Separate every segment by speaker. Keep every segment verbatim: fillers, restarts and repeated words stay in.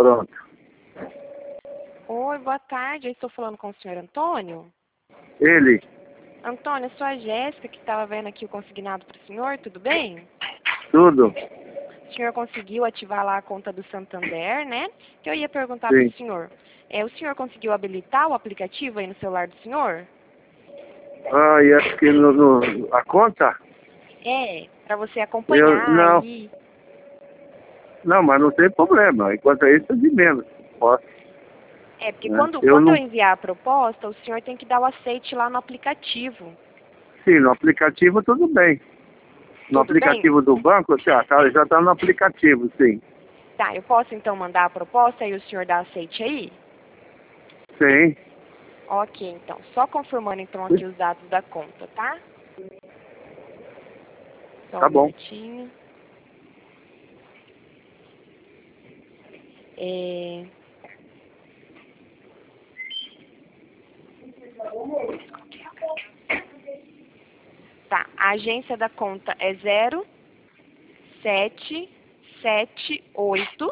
Speaker 1: pronto.
Speaker 2: Oi, boa tarde. Eu estou falando com o senhor Antônio.
Speaker 1: Ele?
Speaker 2: Antônio, eu sou a Jéssica, que estava vendo aqui o consignado para o senhor, tudo bem?
Speaker 1: Tudo?
Speaker 2: O senhor conseguiu ativar lá a conta do Santander, né? Que eu ia perguntar para
Speaker 1: Sim.
Speaker 2: o senhor. É, o senhor conseguiu habilitar o aplicativo aí no celular do senhor?
Speaker 1: Ah, e acho que no, no, a conta?
Speaker 2: É, para você
Speaker 1: Eu,
Speaker 2: acompanhar
Speaker 1: não.
Speaker 2: aí.
Speaker 1: Não, mas não tem problema. Enquanto isso, é de menos. Posso.
Speaker 2: É, porque
Speaker 1: Né?
Speaker 2: quando,
Speaker 1: Eu
Speaker 2: quando eu
Speaker 1: não...
Speaker 2: enviar a proposta, o senhor tem que dar o aceite lá no aplicativo.
Speaker 1: Sim, no aplicativo tudo bem. No
Speaker 2: Tudo bem?
Speaker 1: aplicativo do banco, já tá, já tá no aplicativo, sim.
Speaker 2: Tá, eu posso então mandar a proposta e o senhor dá aceite aí?
Speaker 1: Sim.
Speaker 2: Ok, então. Só confirmando então aqui os dados da conta, tá? Só
Speaker 1: Tá
Speaker 2: um
Speaker 1: bom.
Speaker 2: minutinho. É... Tá, a agência da conta é zero sete sete oito.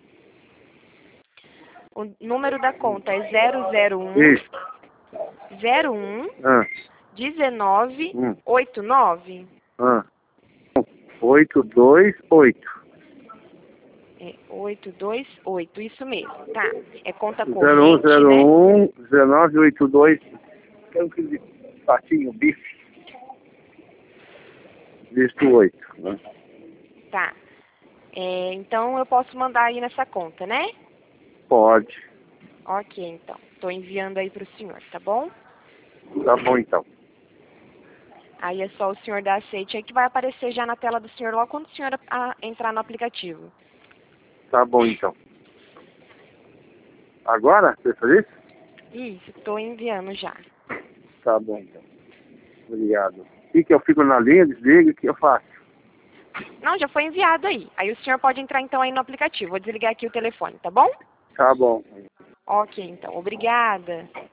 Speaker 2: O número da conta é zero zero um
Speaker 1: Isso.
Speaker 2: zero um
Speaker 1: Ah,
Speaker 2: dezenove
Speaker 1: hum,
Speaker 2: oitenta e nove.
Speaker 1: ah. oito dois oito.
Speaker 2: É oito dois oito, isso mesmo, tá? É conta
Speaker 1: zero um
Speaker 2: corrente,
Speaker 1: zero
Speaker 2: né?
Speaker 1: um dezenove oitenta e dois. Quero aquele patinho, bife. Visto oito. Né?
Speaker 2: Tá. É, então eu posso mandar aí nessa conta, né?
Speaker 1: Pode.
Speaker 2: Ok, então. Estou enviando aí para o senhor, tá bom?
Speaker 1: Tá bom então.
Speaker 2: Aí é só o senhor dar aceite aí que vai aparecer já na tela do senhor logo quando o senhor a, entrar no aplicativo.
Speaker 1: Tá bom então. Agora? Você fez isso?
Speaker 2: Isso, estou enviando já.
Speaker 1: Tá bom então. Obrigado. E que eu fico na linha, desliga, o que eu faço?
Speaker 2: Não, já foi enviado aí. Aí o senhor pode entrar então aí no aplicativo. Vou desligar aqui o telefone, tá bom?
Speaker 1: Tá bom.
Speaker 2: Ok, então. Obrigada.